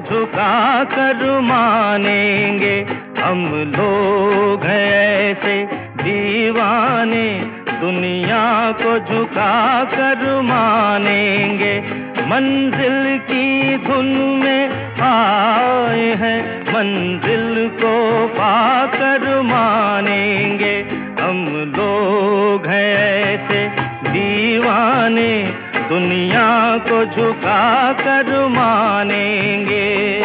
झुका कर मानेंगे। हम लोग हैं ऐसे दीवाने, दुनिया को झुका कर मानेंगे। मंजिल की धुन में आए हैं, मंजिल को पाकर मानेंगे। हम लोग हैं ऐसे दीवाने, दुनिया को झुका कर मानेंगे।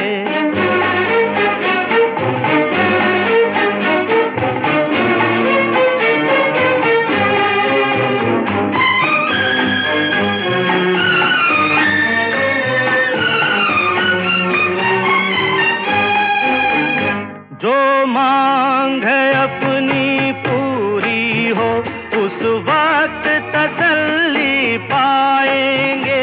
जो मांग है अपनी पूरी हो, उस वक्त तसल्ली पाएंगे।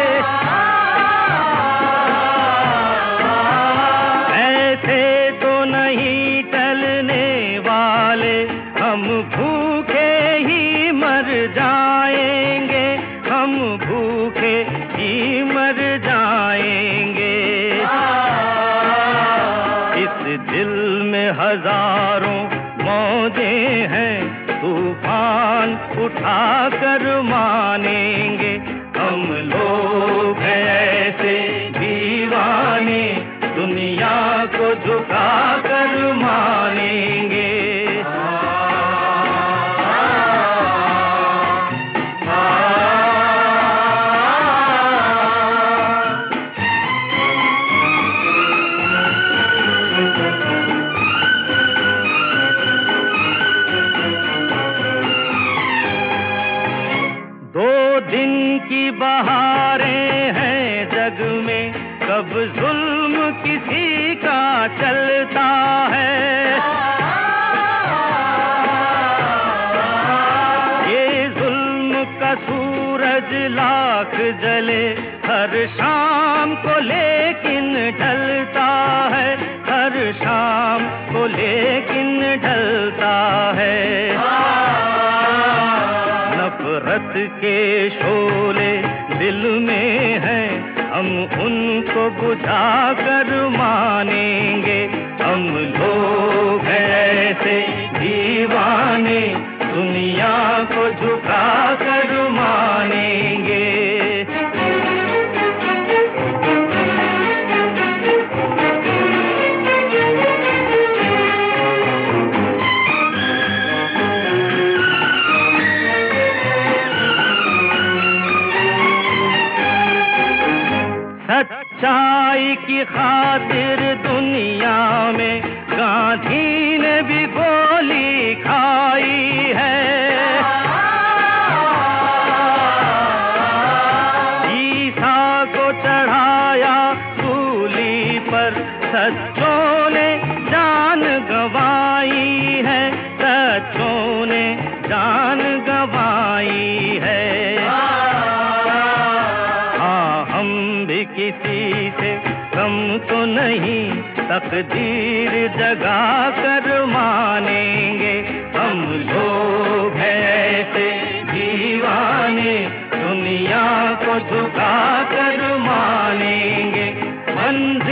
ऐसे तो नहीं टलने वाले, हम भूखे ही मर जाएंगे। हम भूखे ही मर जाएंगे। इस दिल में हजारों मौजें हैं, तूफान उठा कर मानेंगे। हम लोग हैं ऐसे दीवाने, दुनिया को झुका कर मानेंगे। दो दिन की बहारें हैं जग में, कब जुल्म किसी का चलता है। ये जुल्म का सूरज लाख जले हर शाम को, लेकिन ढलता है। हर शाम को लेकिन ढलता है। नफरत के शोले दिल में हैं, हम उनको बुझा कर मानेंगे। हम लोग हैं ऐसे दीवाने, दुनिया को झुका कर मानेंगे। सच्चाई की खातिर दुनिया में गांधी ने भी गोली खाई है। ईसा को चढ़ाया सूली पर, सच्चों ने जान गंवाई है। सच्चों ने जान गंवाई है। किसी से कम तो नहीं, तकदीर जगा कर मानेंगे। हम लोग हैं ऐसे दीवाने, दुनिया को झुका कर मानेंगे।